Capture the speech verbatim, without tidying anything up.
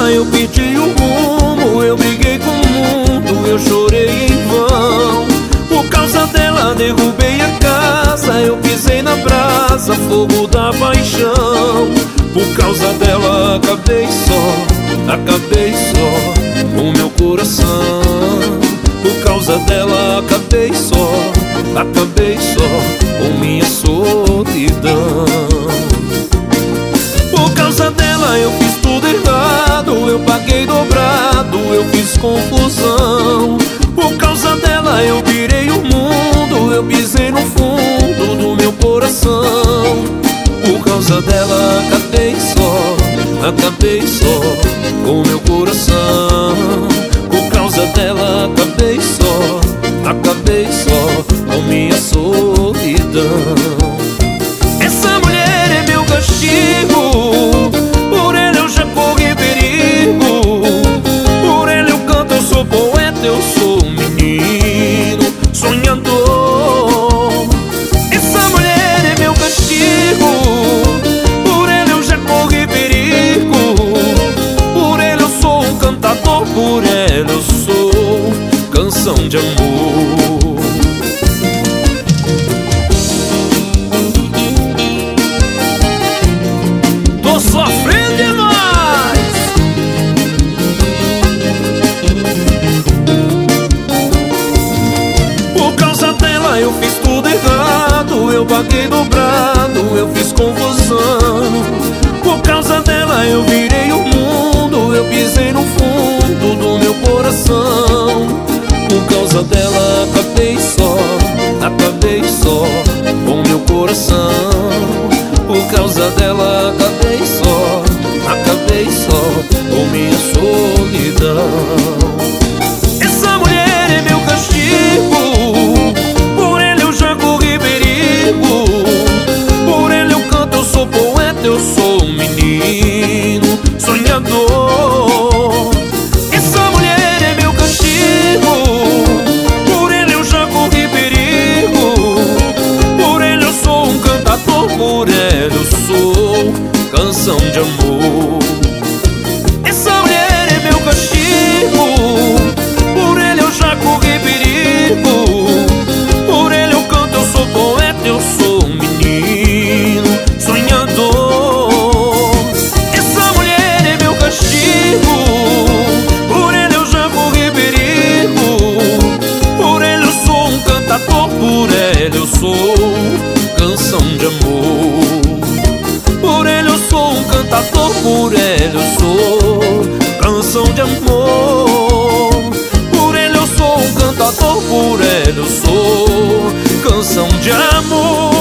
dela eu perdi o rumo, eu briguei com o mundo, eu chorei em vão. Por causa dela derrubei a casa, eu pisei na brasa, fogo da paixão. Por causa dela acabei só, acabei só com meu coração. Por causa dela acabei só, acabei só com minha solidão. Por causa dela eu fiz tudo errado, eu paguei dobrado, eu fiz confusão. Por causa dela eu virei o mundo, eu pisei no fundo do meu coração. Por causa dela acabei só, acabei só com meu coração. Por causa dela acabei só, acabei só com minha solidão. Essa mulher é meu castigo, por ela eu já corri perigo. Por ela eu canto, eu sou poeta, eu sou um menino sonhador. Essa mulher é meu castigo, por ela eu já corri perigo. Por ela eu sou um cantador, por ela eu sou canção de amor. Tô sofrendo demais. Por causa dela eu fiz tudo errado, eu paguei dobrado, eu fiz confusão. Por causa dela eu virei o mundo, eu pisei no fundo do meu coração. Por causa dela acabei só, acabei só com meu coração. Por causa dela acabei só, acabei só com minha solidão. Essa mulher é meu castigo, por ela eu já corri perigo. Por ela eu canto, eu sou poeta, eu sou um menino sonhador. Essa mulher é meu castigo, por ela eu já corri perigo. Por ela eu sou um cantador, por ela eu sou canção de amor. Essa mulher é meu castigo, por ela eu já corri perigo. Por ela eu canto, eu sou poeta, eu sou um menino sonhador. Essa mulher é meu castigo, por ela eu já corri perigo. Por ela eu sou um cantador, por ela eu sou canção de amor. Por ela eu sou um cantador, por ela eu sou canção de amor. Por ela eu sou um cantador, por ela eu sou canção de amor.